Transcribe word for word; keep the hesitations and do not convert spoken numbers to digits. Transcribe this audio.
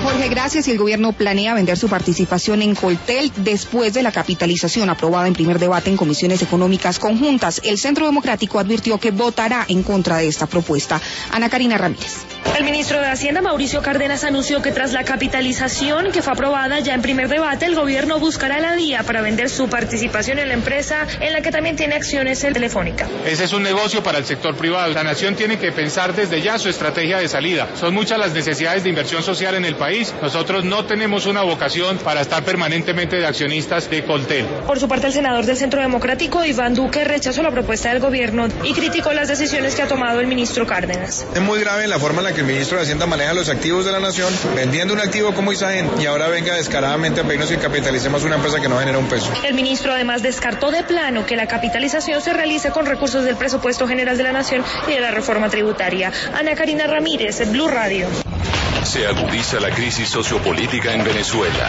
Jorge, gracias. Y el gobierno planea vender su participación en Coltel después de la capitalización aprobada en primer debate en comisiones económicas conjuntas. El Centro Democrático advirtió que votará en contra de esta propuesta. Ana Karina Ramírez. El ministro de Hacienda, Mauricio Cárdenas, anunció que tras la capitalización que fue aprobada ya en primer debate, el gobierno buscará la vía para vender su participación en la empresa, en la que también tiene acciones en Telefónica. Ese es un negocio para el sector privado. La nación tiene que pensar desde ya su estrategia de salida. Son muchas las necesidades de inversión social en el país. Nosotros no tenemos una vocación para estar permanentemente de accionistas de Coltel. Por su parte, el senador del Centro Democrático, Iván Duque, rechazó la propuesta del gobierno y criticó las decisiones que ha tomado el ministro Cárdenas. Es muy grave la forma en la que el ministro de Hacienda maneja los activos de la nación, vendiendo un activo como Isagen, y ahora venga descaradamente a pedirnos que capitalicemos una empresa que no genera un peso. El ministro además descartó de plano que la capitalización se realice con recursos del presupuesto general de la nación y de la reforma tributaria. Ana Karina Ramírez, Blue Radio. Se agudiza la crisis sociopolítica en Venezuela.